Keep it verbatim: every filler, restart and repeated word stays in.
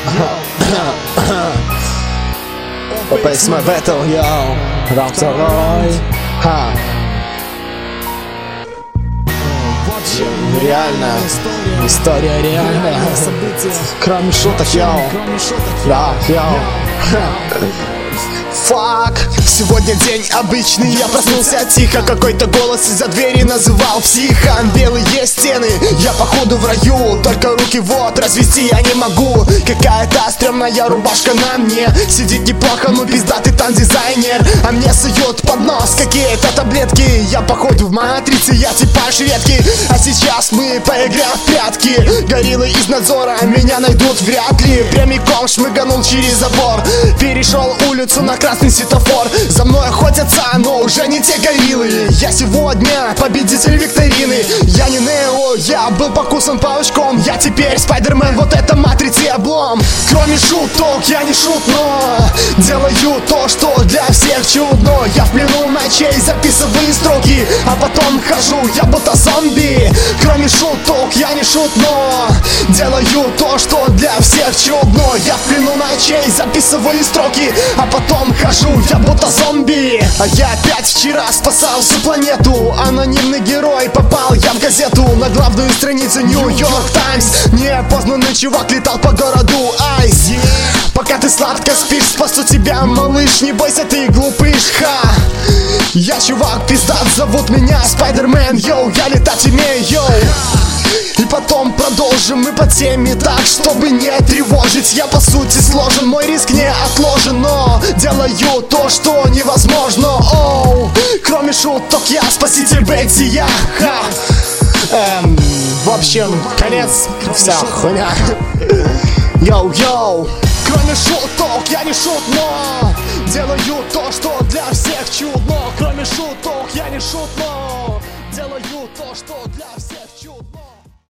Face my battle, yo. Раунд второй. Ха. Реально, история реальная. Кроме шуток, йоу. Да, йоу. Фак. Сегодня день обычный, я проснулся тихо. Какой-то голос из-за двери называл психом. Белые стены, я походу в раю. Только руки вот, развести я не могу. Какая-то стрёмная рубашка на мне. Сидит неплохо, но пиздатый там дизайнер. А мне суют под нос какие-то таблетки. Я походу в матрице, я типа шведки. А сейчас мы поиграем в прятки. Гориллы из надзора меня найдут вряд ли. Прямиком шмыганул через забор. Перешел улицу на красный светофор. За мной охотятся, но уже не те гориллы. Я сегодня победитель викторины. Я не Нео, я был покусан паучком. Я теперь Спайдермен, вот это матрицы облом. Кроме шуток, я не шут, но делаю то, что для всех чудно. Я в плену ночей записываю строки, а потом хожу, я будто зомби. Кроме шуток, я не шут, но делаю то, что для всех чудно. Я в плену ночей записываю строки, а потом хожу, я будто зомби. А я опять вчера спасал всю планету. Анонимный герой, попал я в газету. На главную страницу Нью-Йорк Таймс. Неопознанный чувак летал по городу Айс. Пока ты сладко спишь, спасу тебя, малыш. Не бойся, ты глупыш, ха. Я чувак пиздат, зовут меня Спайдермен, йоу. Я летать умею, йоу. И потом продолжим мы по теме так, чтобы не тревожить. Я по сути сложен, мой риск не отложен, но делаю то, что невозможно. Оу, кроме шуток, я спаситель бытия. Ха. Эм, в общем, конец, вся хуйня. Йоу-йоу. Кроме шуток, я не шут, но делаю то, что для всех чудно. Кроме шуток, я не шут, но делаю то, что для всех чудно.